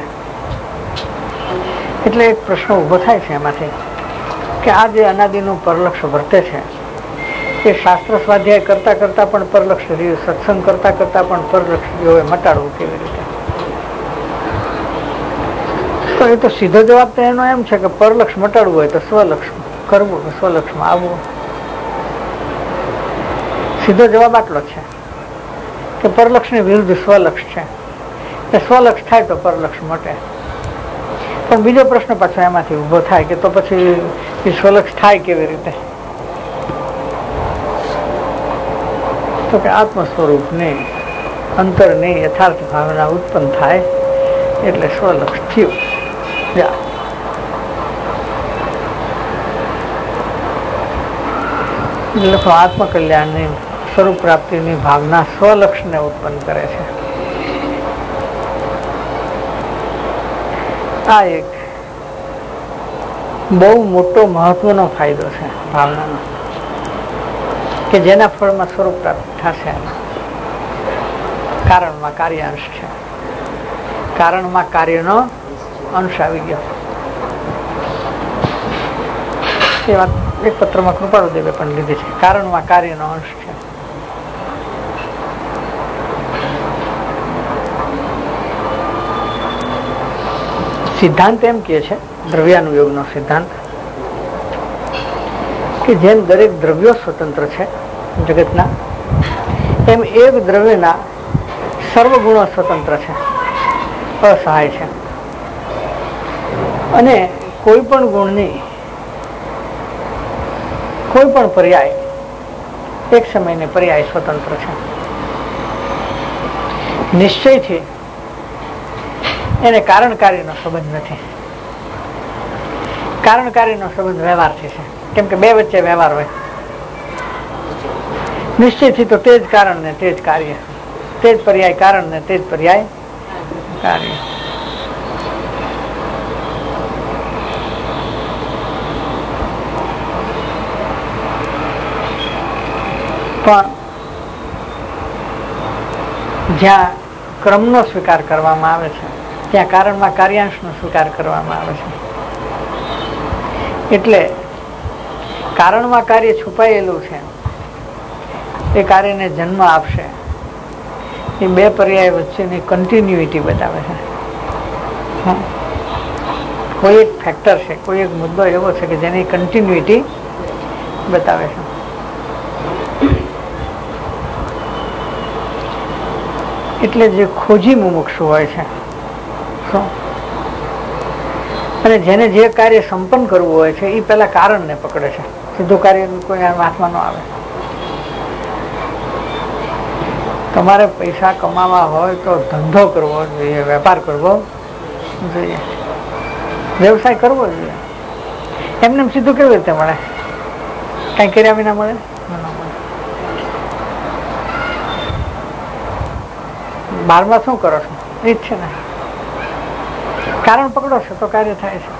એટલે એક પ્રશ્ન ઉભો થાય છે એમાંથી કે આ જે અનાદિનું પરલક્ષ વર્તે છે એ શાસ્ત્ર સ્વાધ્યાય કરતા કરતા પણ પરલક્ષ રહ્યું, સત્સંગ કરતા કરતા પણ પરલક્ષ રહ્યું, એ મટાડવું કેવી રીતે? તો એ તો સીધો જવાબ તો એનો એમ છે કે પરલક્ષ મટાડવું હોય તો સ્વલક્ષ કરવું, સ્વલક્ષમાં આવવું. સીધો જવાબ આટલો છે કે પરલક્ષની વિરુદ્ધ સ્વલક્ષ છે, એ સ્વલક્ષ થાય તો પરલક્ષ મટે. પણ બીજો પ્રશ્ન પાછો એમાંથી ઉભો થાય કે તો પછી એ સ્વલક્ષ થાય કેવી રીતે? તો કે આત્મ સ્વરૂપની અંતરની યથાર્થ ભાવના ઉત્પન્ન થાય એટલે સ્વલક્ષ થયું. લખો આત્મકલ્યાણની સ્વરૂપ પ્રાપ્તિની ભાવના સ્વલક્ષને ઉત્પન્ન કરે છે. આ એક બહુ મોટો મહત્વનો ફાયદો છે ભાવનાનો, કે જેના ફળમાં સ્વરૂપ પ્રાપ્તિ થશે. કારણમાં કાર્ય અંશ છે, કારણમાં કાર્યનો અંશ આવી ગયો. એ વાત એક પત્રમાં કૃપાળુ દેવે પણ લીધી છે. કારણમાં કાર્યનો અંશ છે. સિદ્ધાંત એમ કહે છે, દ્રવ્યાનુયોગનો સિદ્ધાંત, કે જેમ દરેક દ્રવ્યો સ્વતંત્ર છે જગતના, એમ એક દ્રવ્યના સર્વ ગુણો સ્વતંત્ર છે, અસહાય છે. અને કોઈ પણ ગુણની કોઈ પણ પર્યાય એક સમયને પર્યાય સ્વતંત્ર છે. નિશ્ચયથી એને કારણકારીનો સંબંધ નથી. કારણકારીનો સંબંધ વ્યવહારથી છે, કેમ કે બે વચ્ચે વ્યવહાર હોય. નિશ્ચયથી તો તે જ કારણ ને તે જ કાર્ય, તે જ પર્યાય કારણ ને તે જ પર્યાય કાર્ય. પણ જ્યાં ક્રમનો સ્વીકાર કરવામાં આવે છે ત્યાં કારણમાં કાર્યાંશનો સ્વીકાર કરવામાં આવે છે. એટલે કારણમાં કાર્ય છુપાયેલું છે, એ કાર્યને જન્મ આપશે. એ બે પર્યાય વચ્ચેની કન્ટિન્યુઇટી બતાવે છે. કોઈ એક ફેક્ટર છે, કોઈ એક મુદ્દો એવો છે કે જેની કન્ટિન્યુઇટી બતાવે છે. એટલે જે ખોજી મુમુક્ષુ હોય છે અને જેને જે કાર્ય સંપન્ન કરવું હોય છે એ પેલા કારણને પકડે છે, સીધું કાર્ય કોઈ હાથમાં ન આવે. તમારે પૈસા કમાવા હોય તો ધંધો કરવો જોઈએ, વેપાર કરવો જોઈએ, વ્યવસાય કરવો જોઈએ. એમને સીધું કેવી રીતે મળે? કઈ કર્યા વિના મળે? બારમાં શું કરો છો? એ જ છે ને, કારણ પકડો છો તો કાર્ય થાય છે.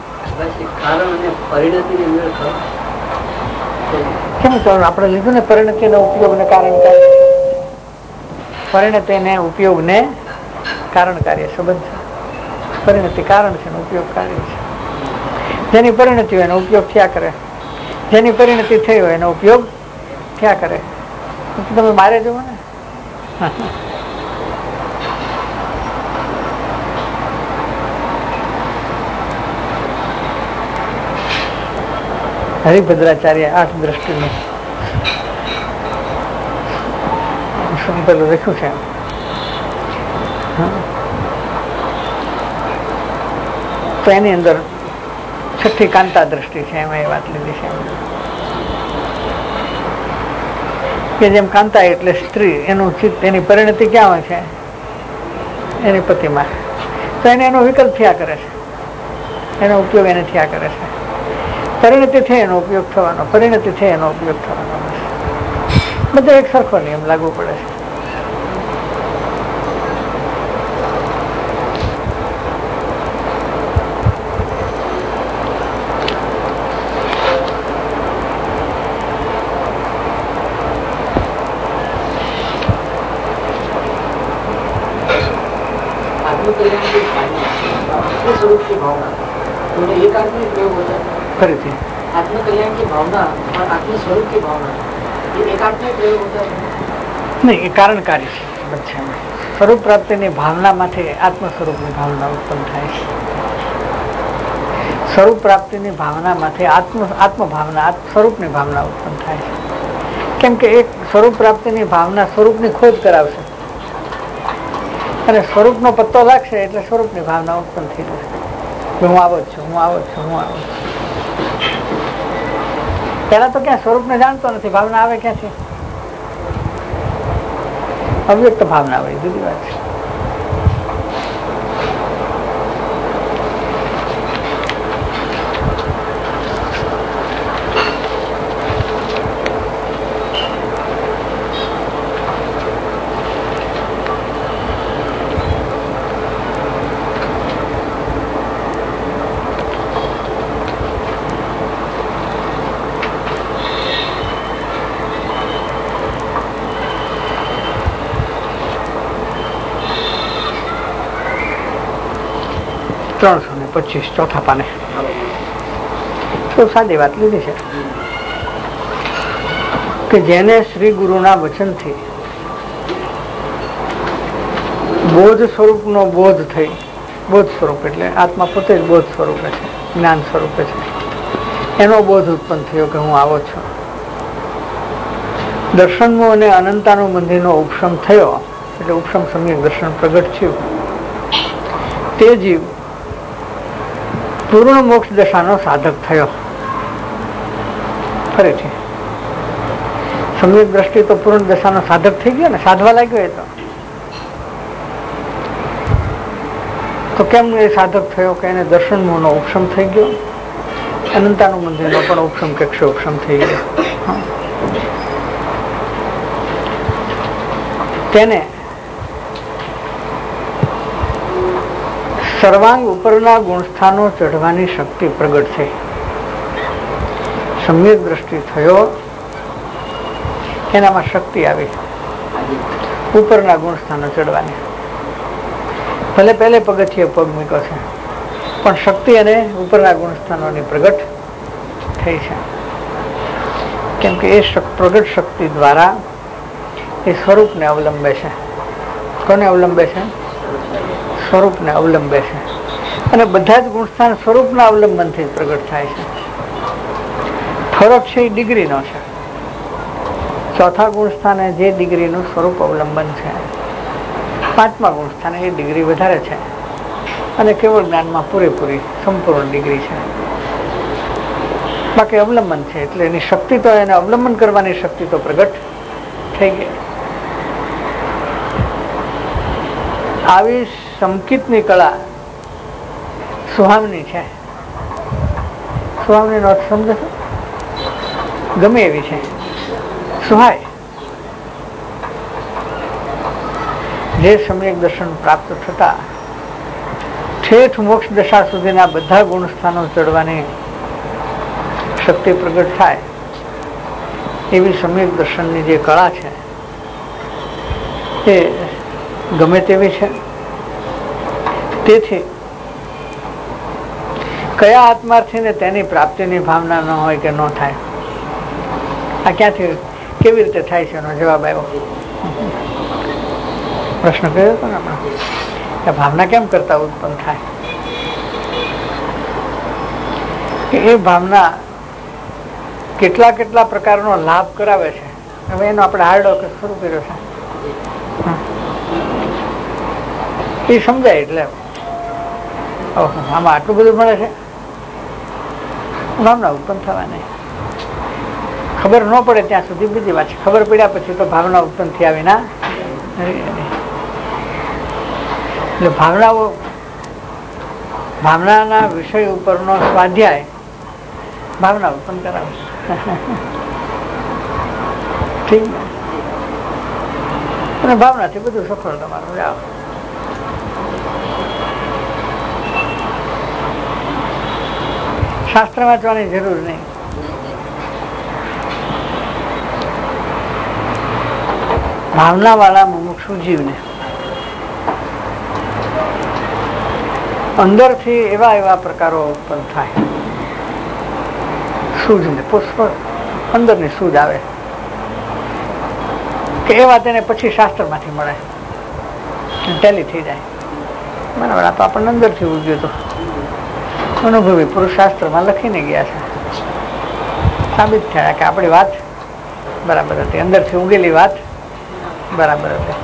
કેમ કહું આપણે લીધું ને પરિણતિ નો ઉપયોગ ને કારણ કાર્ય, પરિણતિ ને ઉપયોગ ને કારણ કાર્ય સંબંધ છે. પરિણતિ કારણ છે ને ઉપયોગ કાર્ય છે. જેની પરિણતિ હોય એનો ઉપયોગ થયા કરે, જેની પરિણતિ થઈ હોય એનો ઉપયોગ થયા કરે. તમે મારે જુઓ ને, હરિભદ્રાચાર્ય આઠ દ્રષ્ટિનું પેલું લખ્યું છે. તો એની અંદર છઠ્ઠી કાંતા દ્રષ્ટિ છે, એમાં એ વાત લીધી છે કે જેમ કાંતા એટલે સ્ત્રી, એનું ચિત્ત એની પરિણતિ ક્યાં હોય છે? એની પતિમાં. તો એને એનો વિકલ્પ થયા કરે છે, એનો ઉપયોગ એને થયા કરે છે. પરિણતિ થઈ એનો ઉપયોગ થવાનો, પરિણતિ થઈ એનો ઉપયોગ થવાનો, બધો એક સરખો નિયમ લાગુ પડે છે. आत्मकल्याण की भावना और आत्म स्वरूप की भावना ये एकार्थ में प्रयोग होता है? नहीं, ये कारणकारी છે. સ્વરૂપ પ્રાપ્તિની ભાવનામાંથી આત્મ સ્વરૂપની ભાવના ઉત્પન્ન થાય છે. સ્વરૂપ પ્રાપ્તિની ભાવનામાંથી આત્મ આત્મ ભાવના સ્વરૂપની ભાવના ઉત્પન્ન થાય છે. કેમ કે એક સ્વરૂપ પ્રાપ્તિની ભાવના સ્વરૂપની ખોજ કરાવશે અને સ્વરૂપનો પત્તો લાગશે એટલે સ્વરૂપની ભાવના ઉત્પન્ન થઈ જશે. હું આવો જ છું, હું આવો જ છું, હું આવો છું. પેલા તો ક્યાં સ્વરૂપને જાણતો નથી, ભાવના આવે ક્યાંથી? અવ્યક્ત ભાવના હોય, જુદી વાત છે. ત્રણસો ને પચીસ ચોથા પાને તો સાદી વાત લીધી છે કે જેને શ્રી ગુરુના વચનથી બોધ સ્વરૂપનો બોધ થઈ, બોધ સ્વરૂપ એટલે આત્મા પોતે જ બોધ સ્વરૂપે છે, જ્ઞાન સ્વરૂપે છે, એનો બોધ ઉત્પન્ન થયો કે હું આવો છું. દર્શનનો અને અનંતાનું મંદિરનો ઉપશમ થયો એટલે ઉપશમ સમ્યક દર્શન પ્રગટ થયું. તે જીવ પૂર્ણ મોક્ષ દશાનો સાધક થયો. ફરીથી સમ્યક દ્રષ્ટિ તો પૂર્ણ દશાનો સાધક થઈ ગયો ને, સાધવા લાગ્યો એ તો તો કેમ એ સાધક થયો કે એને દર્શન મોહનો ઉપશમ થઈ ગયો, અનંતાનું મંદિરનો પણ ઉપશમ કે ઉપશમ થઈ ગયો. તેને સર્વાંગ ઉપરના ગુણસ્થાનો ચઢવાની શક્તિ પ્રગટ થઈ. સમ્યક દ્રષ્ટિ થયો, એનામાં શક્તિ આવી ઉપરના ગુણસ્થાનો ચડવાની. ભલે પહેલે પગથિયે પગ મૂક્યો છે પણ શક્તિ અને ઉપરના ગુણસ્થાનોની પ્રગટ થઈ છે. કેમ કે એ પ્રગટ શક્તિ દ્વારા એ સ્વરૂપને અવલંબે છે. કોને અવલંબે છે? સ્વરૂપને અવલંબે છે. અને બધા જ ગુણસ્થાન સ્વરૂપના અવલંબનથી પ્રગટ થાય છે. ફરક છે એ ડિગ્રીનો છે. ચોથા ગુણસ્થાને જે ડિગ્રીનું સ્વરૂપ અવલંબન છે પાંચમા ગુણ સ્થાને એ ડિગ્રી વધારે છે અને કેવળ જ્ઞાનમાં પૂરેપૂરી સંપૂર્ણ ડિગ્રી છે. બાકી અવલંબન છે એટલે એની શક્તિ તો, એને અવલંબન કરવાની શક્તિ તો પ્રગટ થઈ ગઈ. આવી સંકિતની કળા સુહામની છે. સુહામની નો અર્થ સમજો છો? ગમે એવી છે, સુહાય. જે સમ્યક દર્શન પ્રાપ્ત થતા ઠેઠ મોક્ષ દશા સુધીના બધા ગુણ સ્થાનો ચડવાની શક્તિ પ્રગટ થાય એવી સમ્યક દર્શનની જે કળા છે એ ગમે તેવી છે. તેથી કયા આત્માર્થીને તેની પ્રાપ્તિની ભાવના ન હોય કે ન થાય? આ ક્યાંથી, કેવી રીતે થાય છે એનો જવાબ આવ્યો. પ્રશ્ન કર્યો હતો ને હમણાં કે ભાવના કેમ કરતા ઉત્પન્ન થાય? કે એ ભાવના કેટલા કેટલા પ્રકારનો લાભ કરાવે છે. હવે એનો આપણે હાર્ડો શરૂ કર્યો છે એ સમજાય એટલે આમાં આટલું બધું મળે છે. ભાવના ઉત્પન્ન થવા નહીં. ખબર ન પડે ત્યાં સુધી બીજી વાત છે. ખબર પડ્યા પછી તો ભાવના ઉત્પન્ન થયા વિના એટલે ભાવનાઓ, ભાવનાના વિષય ઉપરનો સ્વાધ્યાય ભાવના ઉત્પન્ન કરાવે. ઠીક ને? અને ભાવનાથી બધું સફળ તમારું જાઓ. શાસ્ત્ર વાંચવાની જરૂર નહીં. ભાવના વાળા મુમુક્ષુ જીવને અંદરથી એવા એવા પ્રકારો ઉત્પન્ન થાય. સૂઝ ને પુષ્પ અંદરની સૂઝ આવે કે એ વાત એને પછી શાસ્ત્ર માંથી મળે, ટેલી થઈ જાય. બરાબર, આ તો આપણને અંદરથી ઉગ્યું હતું. અનુભવી પુરુષ શાસ્ત્રમાં લખીને ગયા છે, સાબિત થયા કે આપણી વાત બરાબર હતી, અંદરથી ઉગેલી વાત બરાબર હતી.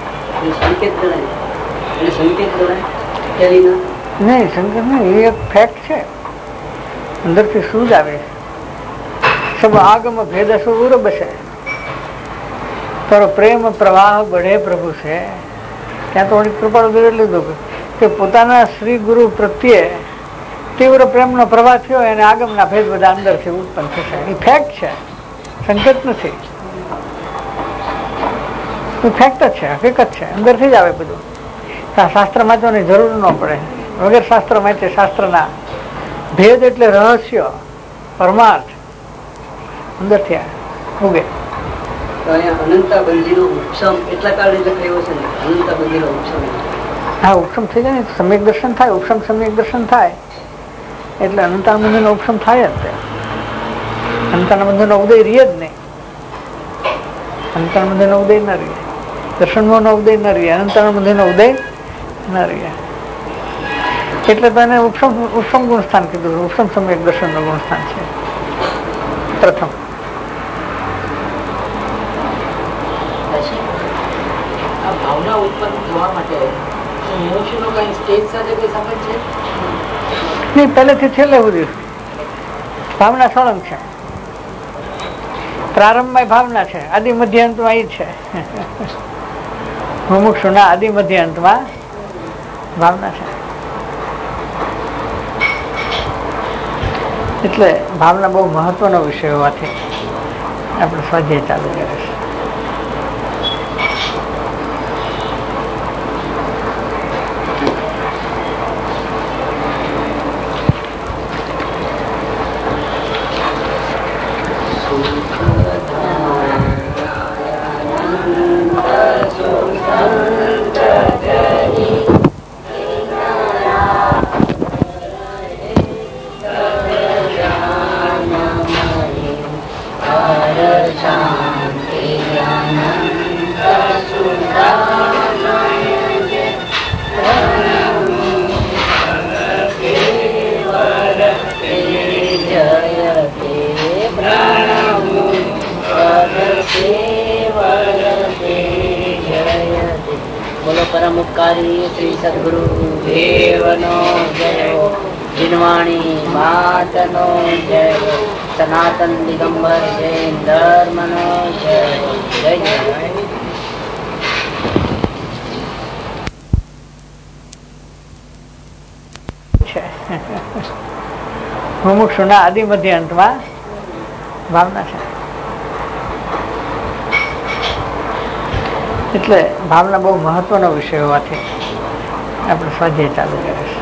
નહીં, સંકેત નહીં, એ એક ફેક્ટ છે. અંદરથી શું જ આવે? સબ આગમ ભેદ સુર બસે તારો પ્રેમ પ્રવાહ બઢે પ્રભુ છે. ત્યાં તો કૃપાળુ જોઈ લીધું કે પોતાના શ્રી ગુરુ પ્રત્યે તીવ્ર પ્રેમનો પ્રવાહ થયો અને આગમના ભેદ બધા અંદરથી ઉત્પન્ન થશે. એ ફેક્ટ છે, સંકેત નથી. એ ફેક્ટ જ છે, હકીકત છે, અંદરથી જ આવે બધું. શાસ્ત્ર વાંચવાની જરૂર ન પડે. વગર શાસ્ત્ર વાંચે શાસ્ત્રના ભેદ એટલે રહસ્ય, પરમાર્થ અંદરથી ઉગે. હા, ઉપશમ થઈ જાય ને સમ્યક દર્શન થાય. ઉપશમ સમ્યક દર્શન થાય એટલે અનંતાન બંધન નો ઉપશમ થાય જ. અનંતાન બંધન નો ઉદય રહે જ નહીં. અનંતાન બંધન નો ઉદય ન રહે, દર્શન નો ઉદય ન રહે, અનંતાન બંધન નો ઉદય ન રહે. એટલે તો એને ઉપશમ ઉપશમ ગુણ સ્થાન કીધું. ઉપશમ સમ્યક દર્શન નું ગુણ સ્થાન છે પ્રથમ. ભાવના ઉત્પન્ન થવા માટે નહીં, પહેલેથી છેલ્લે સુધી ભાવના સળંગ છે. પ્રારંભમાં ભાવના છે, આદિ મધ્ય અંતમાં એ છે. મુમુક્ષુના આદિ મધ્ય અંતમાં ભાવના છે. એટલે ભાવના બહુ મહત્વનો વિષય હોવાથી આપણે સ્વાધ્યાય ચાલુ કરે છે. શાંતિ બોલો પરમ ઉપકારી શ્રી સદગુરુ દેવનો જય. જીનવાણી માતનો જય. સનાતન દિગંબર જૈન ધર્મનો જય. જય જય. મુમુક્ષુના આદિ મધ્ય અંતમાં ભાવના છે. એટલે ભાવના બહુ મહત્વનો વિષય હોવાથી આપણે સ્વાધ્યાય ચાલુ કરીશું.